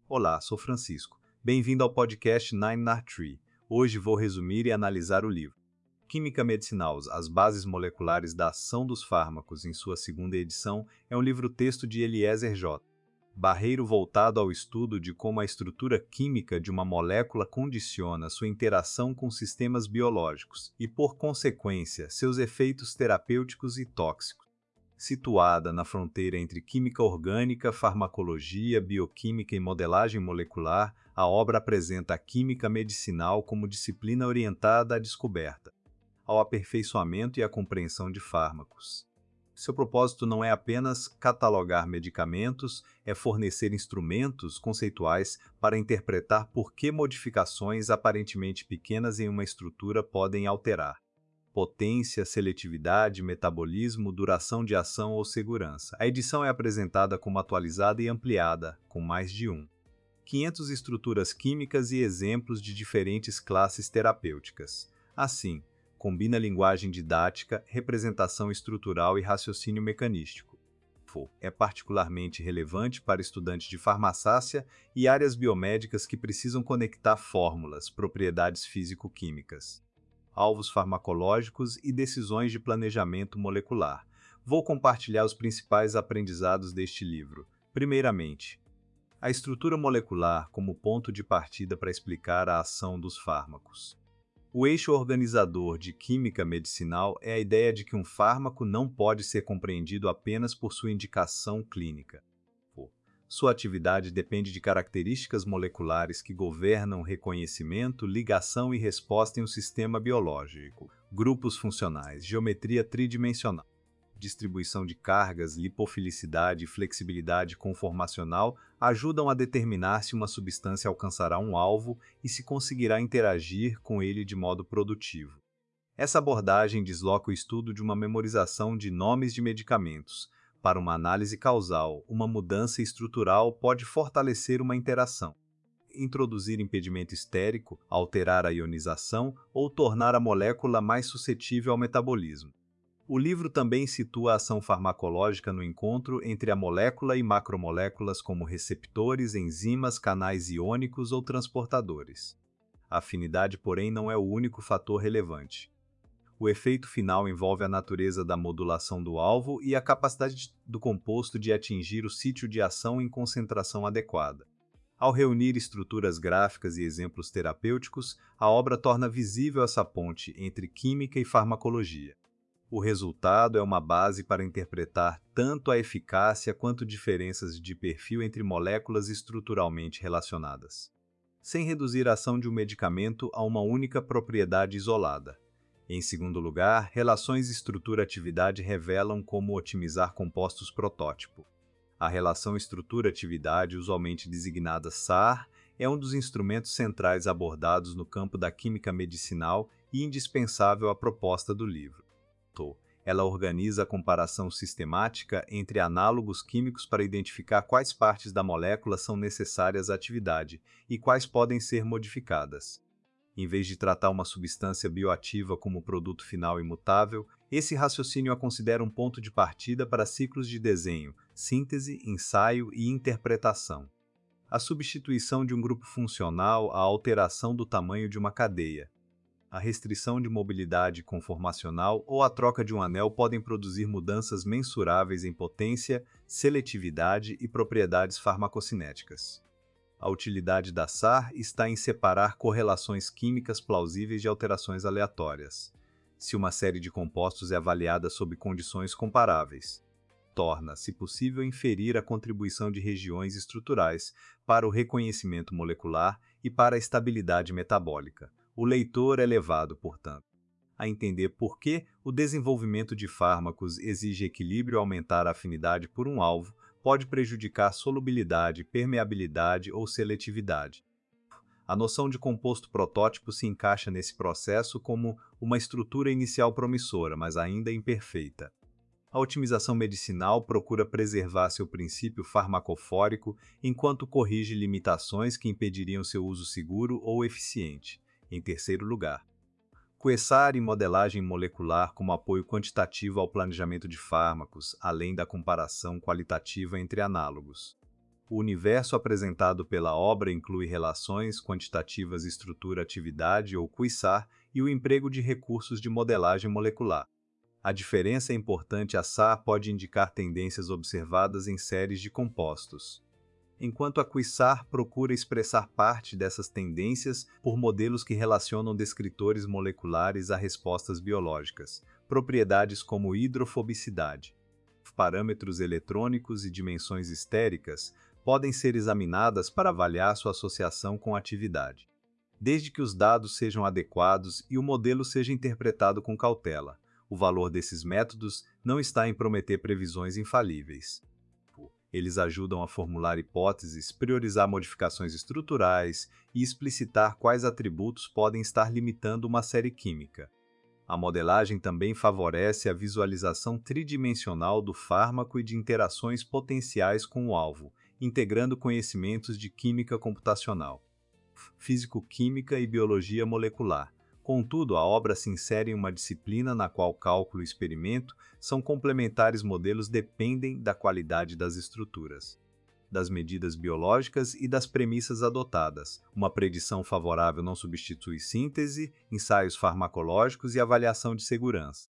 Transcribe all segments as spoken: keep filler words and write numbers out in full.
Olá, sou Francisco. Bem-vindo ao podcast Nine Nar Tree. Hoje vou resumir e analisar o livro Química Medicinal, as bases moleculares da ação dos fármacos, em sua segunda edição, é um livro-texto de Eliezer J. Barreiro voltado ao estudo de como a estrutura química de uma molécula condiciona sua interação com sistemas biológicos e, por consequência, seus efeitos terapêuticos e tóxicos. Situada na fronteira entre química orgânica, farmacologia, bioquímica e modelagem molecular, a obra apresenta a química medicinal como disciplina orientada à descoberta, ao aperfeiçoamento e à compreensão de fármacos. Seu propósito não é apenas catalogar medicamentos, é fornecer instrumentos conceituais para interpretar por que modificações aparentemente pequenas em uma estrutura podem alterar potência, seletividade, metabolismo, duração de ação ou segurança. A edição é apresentada como atualizada e ampliada, com mais de um. quinhentas estruturas químicas e exemplos de diferentes classes terapêuticas. Assim, combina linguagem didática, representação estrutural e raciocínio mecanístico. É particularmente relevante para estudantes de farmácia e áreas biomédicas que precisam conectar fórmulas, propriedades físico-químicas, alvos farmacológicos e decisões de planejamento molecular. Vou compartilhar os principais aprendizados deste livro. Primeiramente, a estrutura molecular como ponto de partida para explicar a ação dos fármacos. O eixo organizador de química medicinal é a ideia de que um fármaco não pode ser compreendido apenas por sua indicação clínica. Sua atividade depende de características moleculares que governam reconhecimento, ligação e resposta em um sistema biológico, grupos funcionais, geometria tridimensional, distribuição de cargas, lipofilicidade e flexibilidade conformacional ajudam a determinar se uma substância alcançará um alvo e se conseguirá interagir com ele de modo produtivo. Essa abordagem desloca o estudo de uma memorização de nomes de medicamentos. Para uma análise causal, uma mudança estrutural pode fortalecer uma interação, introduzir impedimento estérico, alterar a ionização ou tornar a molécula mais suscetível ao metabolismo. O livro também situa a ação farmacológica no encontro entre a molécula e macromoléculas como receptores, enzimas, canais iônicos ou transportadores. A afinidade, porém, não é o único fator relevante. O efeito final envolve a natureza da modulação do alvo e a capacidade do composto de atingir o sítio de ação em concentração adequada. Ao reunir estruturas gráficas e exemplos terapêuticos, a obra torna visível essa ponte entre química e farmacologia. O resultado é uma base para interpretar tanto a eficácia quanto diferenças de perfil entre moléculas estruturalmente relacionadas, sem reduzir a ação de um medicamento a uma única propriedade isolada. Em segundo lugar, relações estrutura-atividade revelam como otimizar compostos protótipo. A relação estrutura-atividade, usualmente designada S A R, é um dos instrumentos centrais abordados no campo da química medicinal e indispensável à proposta do livro. Ela organiza a comparação sistemática entre análogos químicos para identificar quais partes da molécula são necessárias à atividade e quais podem ser modificadas. Em vez de tratar uma substância bioativa como produto final imutável, esse raciocínio a considera um ponto de partida para ciclos de desenho, síntese, ensaio e interpretação. A substituição de um grupo funcional à alteração do tamanho de uma cadeia, a restrição de mobilidade conformacional ou a troca de um anel podem produzir mudanças mensuráveis em potência, seletividade e propriedades farmacocinéticas. A utilidade da S A R está em separar correlações químicas plausíveis de alterações aleatórias. Se uma série de compostos é avaliada sob condições comparáveis, torna, se possível, inferir a contribuição de regiões estruturais para o reconhecimento molecular e para a estabilidade metabólica. O leitor é levado, portanto, a entender por que o desenvolvimento de fármacos exige equilíbrio. Aumentar a afinidade por um alvo pode prejudicar solubilidade, permeabilidade ou seletividade. A noção de composto protótipo se encaixa nesse processo como uma estrutura inicial promissora, mas ainda imperfeita. A otimização medicinal procura preservar seu princípio farmacofórico enquanto corrige limitações que impediriam seu uso seguro ou eficiente. Em terceiro lugar, Q S A R e modelagem molecular como apoio quantitativo ao planejamento de fármacos, além da comparação qualitativa entre análogos. O universo apresentado pela obra inclui relações quantitativas estrutura-atividade ou quasar e o emprego de recursos de modelagem molecular. A diferença é importante. A S A R pode indicar tendências observadas em séries de compostos, enquanto a quasar procura expressar parte dessas tendências por modelos que relacionam descritores moleculares a respostas biológicas, propriedades como hidrofobicidade. Parâmetros eletrônicos e dimensões estéricas podem ser examinadas para avaliar sua associação com a atividade, desde que os dados sejam adequados e o modelo seja interpretado com cautela. O valor desses métodos não está em prometer previsões infalíveis. Eles ajudam a formular hipóteses, priorizar modificações estruturais e explicitar quais atributos podem estar limitando uma série química. A modelagem também favorece a visualização tridimensional do fármaco e de interações potenciais com o alvo, integrando conhecimentos de química computacional, físico-química e biologia molecular. Contudo, a obra se insere em uma disciplina na qual cálculo e experimento são complementares. Modelos dependem da qualidade das estruturas, das medidas biológicas e das premissas adotadas. Uma predição favorável não substitui síntese, ensaios farmacológicos e avaliação de segurança.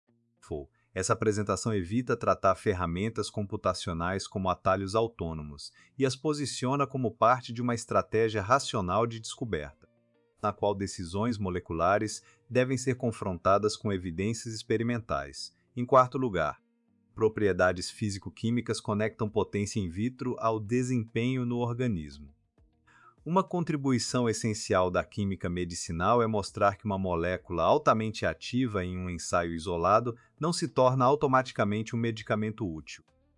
Essa apresentação evita tratar ferramentas computacionais como atalhos autônomos e as posiciona como parte de uma estratégia racional de descoberta, na qual decisões moleculares devem ser confrontadas com evidências experimentais. Em quarto lugar, propriedades físico-químicas conectam potência in vitro ao desempenho no organismo. Uma contribuição essencial da química medicinal é mostrar que uma molécula altamente ativa em um ensaio isolado não se torna automaticamente um medicamento útil.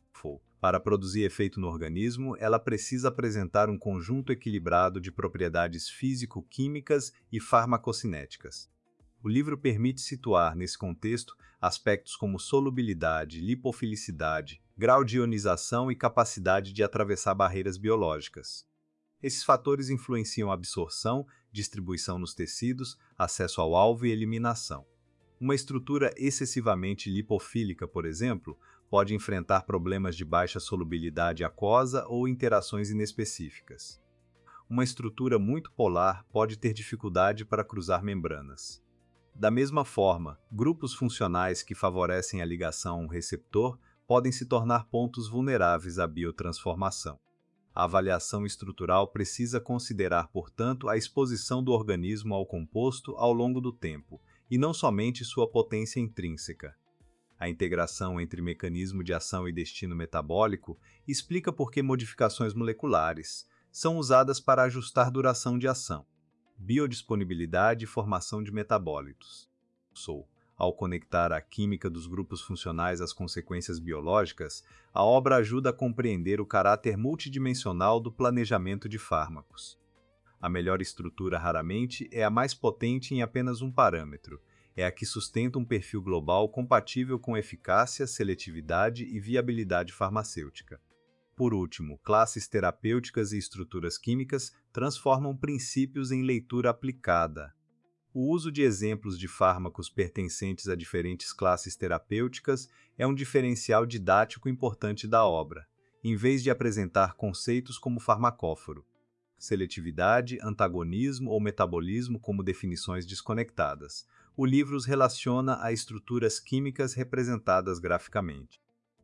Para produzir efeito no organismo, ela precisa apresentar um conjunto equilibrado de propriedades físico-químicas e farmacocinéticas. O livro permite situar, nesse contexto, aspectos como solubilidade, lipofilicidade, grau de ionização e capacidade de atravessar barreiras biológicas. Esses fatores influenciam a absorção, distribuição nos tecidos, acesso ao alvo e eliminação. Uma estrutura excessivamente lipofílica, por exemplo, pode enfrentar problemas de baixa solubilidade aquosa ou interações inespecíficas. Uma estrutura muito polar pode ter dificuldade para cruzar membranas. Da mesma forma, grupos funcionais que favorecem a ligação a um receptor podem se tornar pontos vulneráveis à biotransformação. A avaliação estrutural precisa considerar, portanto, a exposição do organismo ao composto ao longo do tempo, e não somente sua potência intrínseca. A integração entre mecanismo de ação e destino metabólico explica por que modificações moleculares são usadas para ajustar duração de ação, biodisponibilidade e formação de metabólitos. Sou. Ao conectar a química dos grupos funcionais às consequências biológicas, a obra ajuda a compreender o caráter multidimensional do planejamento de fármacos. A melhor estrutura raramente é a mais potente em apenas um parâmetro, é a que sustenta um perfil global compatível com eficácia, seletividade e viabilidade farmacêutica. Por último, classes terapêuticas e estruturas químicas transformam princípios em leitura aplicada. O uso de exemplos de fármacos pertencentes a diferentes classes terapêuticas é um diferencial didático importante da obra, em vez de apresentar conceitos como farmacóforo, seletividade, antagonismo ou metabolismo como definições desconectadas. O livro os relaciona a estruturas químicas representadas graficamente.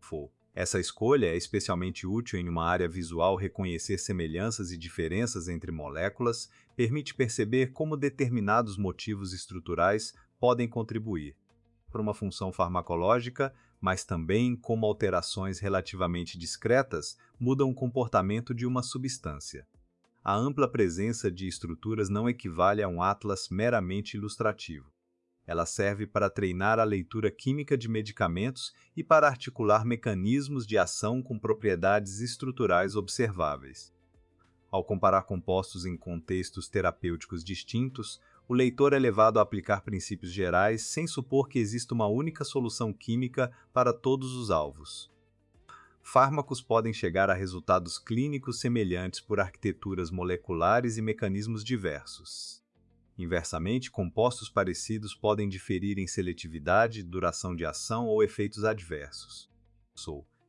Essa escolha é especialmente útil em uma área visual. Reconhecer semelhanças e diferenças entre moléculas permite perceber como determinados motivos estruturais podem contribuir para uma função farmacológica, mas também como alterações relativamente discretas mudam o comportamento de uma substância. A ampla presença de estruturas não equivale a um atlas meramente ilustrativo. Ela serve para treinar a leitura química de medicamentos e para articular mecanismos de ação com propriedades estruturais observáveis. Ao comparar compostos em contextos terapêuticos distintos, o leitor é levado a aplicar princípios gerais sem supor que exista uma única solução química para todos os alvos. Fármacos podem chegar a resultados clínicos semelhantes por arquiteturas moleculares e mecanismos diversos. Inversamente, compostos parecidos podem diferir em seletividade, duração de ação ou efeitos adversos.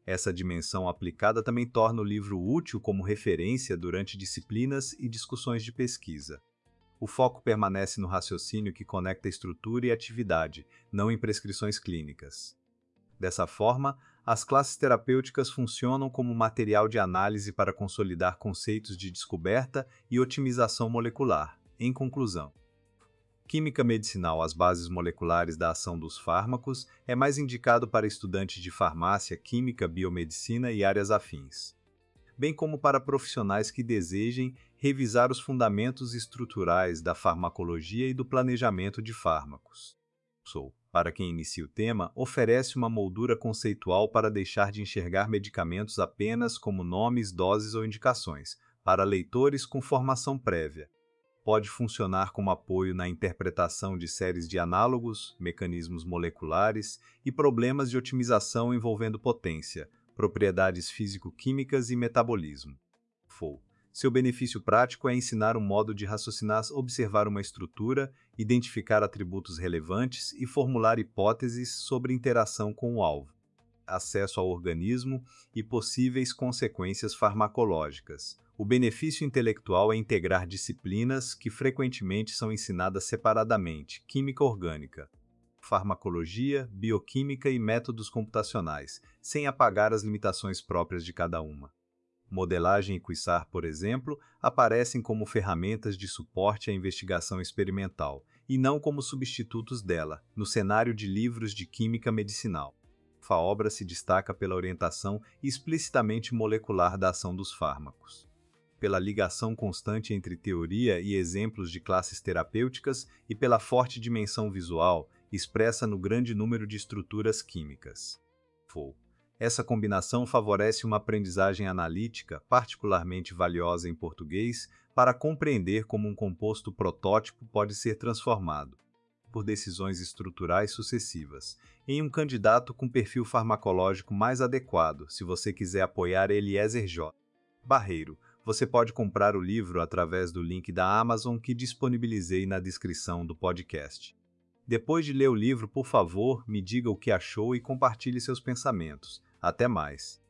Essa dimensão aplicada também torna o livro útil como referência durante disciplinas e discussões de pesquisa. O foco permanece no raciocínio que conecta estrutura e atividade, não em prescrições clínicas. Dessa forma, as classes terapêuticas funcionam como material de análise para consolidar conceitos de descoberta e otimização molecular. Em conclusão, Química medicinal, as bases moleculares da ação dos fármacos, é mais indicado para estudantes de farmácia, química, biomedicina e áreas afins, bem como para profissionais que desejem revisar os fundamentos estruturais da farmacologia e do planejamento de fármacos. Sou, para quem inicia o tema, oferece uma moldura conceitual para deixar de enxergar medicamentos apenas como nomes, doses ou indicações, para leitores com formação prévia. Pode funcionar como apoio na interpretação de séries de análogos, mecanismos moleculares e problemas de otimização envolvendo potência, propriedades físico-químicas e metabolismo. F O U. Seu benefício prático é ensinar um modo de raciocinar, observar uma estrutura, identificar atributos relevantes e formular hipóteses sobre interação com o alvo, acesso ao organismo e possíveis consequências farmacológicas. O benefício intelectual é integrar disciplinas que frequentemente são ensinadas separadamente: química orgânica, farmacologia, bioquímica e métodos computacionais, sem apagar as limitações próprias de cada uma. Modelagem e Quasar, por exemplo, aparecem como ferramentas de suporte à investigação experimental, e não como substitutos dela, no cenário de livros de química medicinal. A obra se destaca pela orientação explicitamente molecular da ação dos fármacos, pela ligação constante entre teoria e exemplos de classes terapêuticas e pela forte dimensão visual, expressa no grande número de estruturas químicas. F O U. Essa combinação favorece uma aprendizagem analítica, particularmente valiosa em português, para compreender como um composto protótipo pode ser transformado, por decisões estruturais sucessivas, em um candidato com perfil farmacológico mais adequado, se você quiser apoiar Eliezer J. Barreiro. Você pode comprar o livro através do link da Amazon que disponibilizei na descrição do podcast. Depois de ler o livro, por favor, me diga o que achou e compartilhe seus pensamentos. Até mais!